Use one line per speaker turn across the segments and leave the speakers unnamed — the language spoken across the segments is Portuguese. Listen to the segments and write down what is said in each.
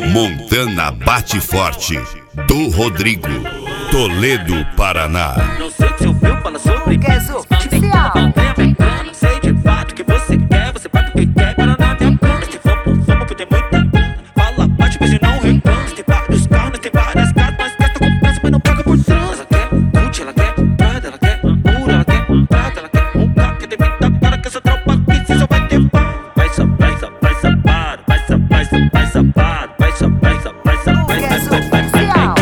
Montana Bate Forte, do Rodrigo, Toledo, Paraná.
Não sei o que você ouviu, fala sobre
Lucas Oficial.
Não sei de fato o que você quer, você vai porque quer, para na minha cama. Se for por fama, tem muita grana. Fala, bate, mas não reclama. Tem vários carros, tem várias casas, mas gasta com pressa, mas não paga por trans. Ela quer Gucci, ela quer Prada, ela quer Pura, ela quer Prada, ela quer um carro que tem muita cara, que essa tropa aqui você só vai ter paz. Vai safado, vai safado, vai safado, vai safado, vai safado, vai safado, vai safado, vai safado, vai safado, vai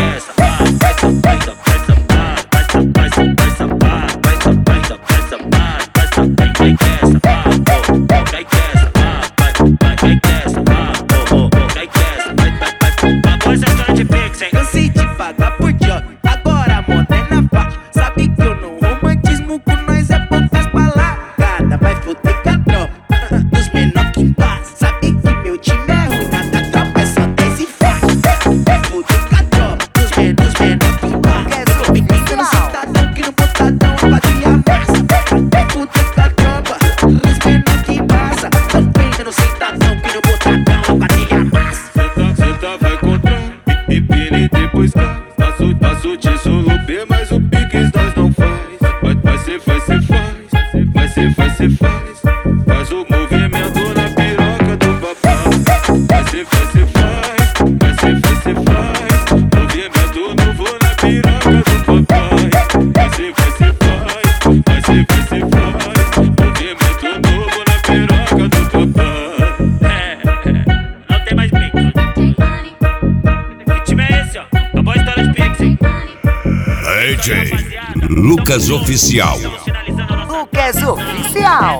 cansei de pagar por job, agora a moda é na faixa. Sabe que eu não romantismo com nós é poucas palagadas. Vai foder com a tropa dos menor que passa. Sabe que meu time é ruim, nada tropa é só 10 e faixa. Vai foder com a tropa dos menor que passa. Tô pequeno no cidadão que no botadão fazia massa. Vai foder com a tropa dos menor que passa. Tô pequeno no cidadão que no botadão fazia massa.
Senta, vai contra e pine depois cai. Passo de solo B, mas o piques nós não faz. Vai ser, faz. Faz o movimento na piroca do papai. Vai ser, faz. Movimento novo na piroca do papai. Vai ser, faz. Movimento novo na piroca do papai.
não tem mais pique. Que time é esse, ó? Acabou a história de pique, hein?
DJ Lucas Oficial.
Finalizando a nossa
Lucas Oficial.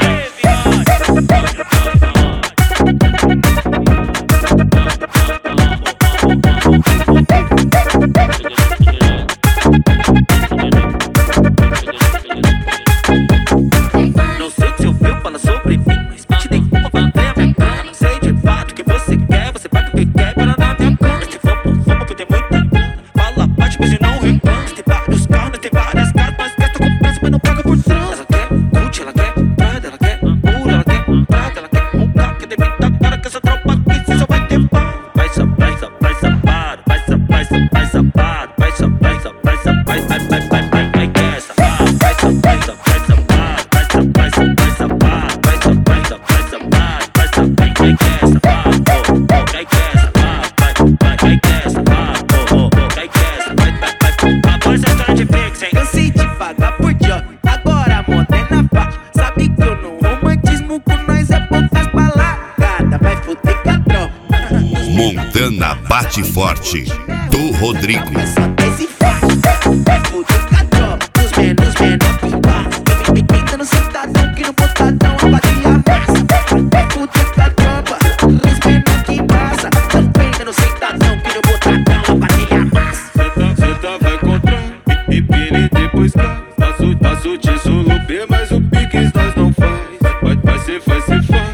Não sei o que você ouviu, fala sobre mim, mas me te dei uma bandeira americana. Não sei de fato o que você quer, você paga o que quer, para na minha cama. Se for por fama, tem muita grana. Fala, bate, mas não reclama. Tem vários carros, tem várias casas, mas gasta com pressa, mas não paga por trans. Ela quer Gucci, ela quer Prada, ela quer Pura, ela quer Prada, ela quer um carro que tem muita cara, que essa tropa aqui você só vai ter paz. Vai safado, vai safado, vai safado, vai safado, vai safado, vai safado, vai safado, vai safado, vai quer safado, vai safado, vai safado, vai safado, vai safado, vai safado, vai safado, vai safado, vai safado, vai safado, vai quer safado, vai quer safado, vai quer safado, vai quer safado. Agora essa história de pique, hein?
Cansei de pagar por job, agora a moda é na faixa. Sabe que eu não romantismo com nós é poucas palagadas. Vai foder com a tropa
Montana Bate Forte, do Rodrigo.
é só 10 e faixa. Vai foder com a tropa dos menor que passa. Pequeno no cidadão que no botadão fazia massa. Vai foder com a tropa dos menor que passa. Pequeno no cidadão que no botadão fazia massa.
Senta, vai contra e pine depois cai. Passo de solo B, mas o piques nós não faz. Vai ser, faz.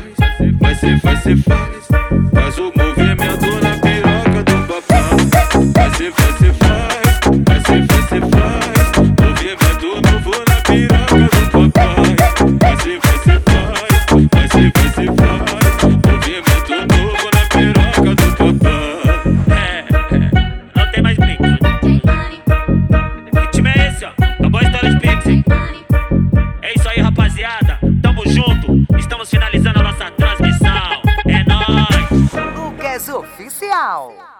Faz o movimento na piroca do papai. Vai ser, faz. Movimento novo na piroca do papai. Vai ser, faz. Movimento novo na piroca do papai.
Não tem mais pique. Que time é esse, ó? Acabou a história de pique, hein? É isso aí, rapaziada. Tamo junto. Estamos finalizando a nossa transmissão. É nóis.
Lucas Oficial.